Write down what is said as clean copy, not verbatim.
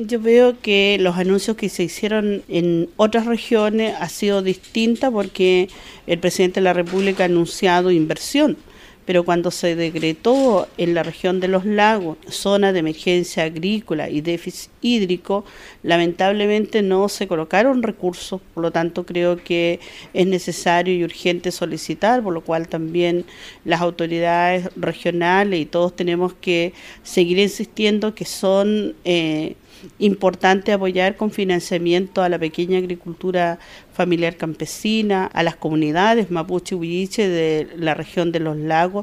Yo veo que los anuncios que se hicieron en otras regiones ha sido distinta porque el presidente de la República ha anunciado inversión, pero cuando se decretó en la región de los lagos zona de emergencia agrícola y déficit hídrico, lamentablemente no se colocaron recursos, por lo tanto creo que es necesario y urgente solicitar, por lo cual también las autoridades regionales y todos tenemos que seguir insistiendo que son importante apoyar con financiamiento a la pequeña agricultura familiar campesina, a las comunidades mapuche y huilliche de la región de los lagos,